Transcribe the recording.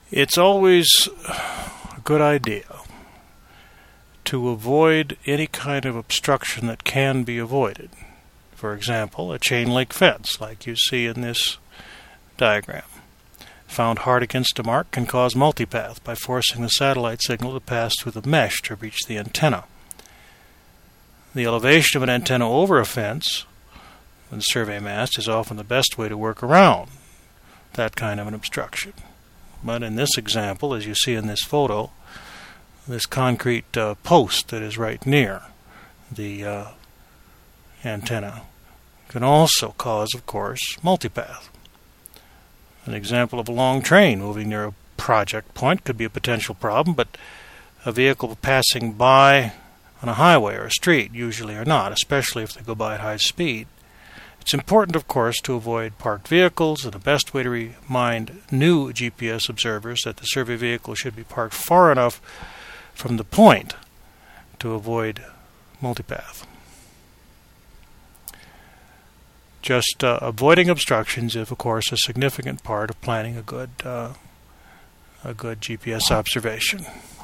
It's always a good idea to avoid any kind of obstruction that can be avoided. For example, a chain link fence, like you see in this diagram. Found hard against a mark can cause multipath by forcing the satellite signal to pass through the mesh to reach the antenna. The elevation of an antenna over a fence with a survey mast is often the best way to work around that kind of an obstruction. But in this example, as you see in this photo, this concrete post that is right near the antenna can also cause, of course, multipath. An example of a long train moving near a project point could be a potential problem, but a vehicle passing by on a highway or a street usually are not, especially if they go by at high speed. It's important, of course, to avoid parked vehicles, and the best way to remind new GPS observers that the survey vehicle should be parked far enough from the point to avoid multipath. Just avoiding obstructions is, of course, a significant part of planning a good GPS observation.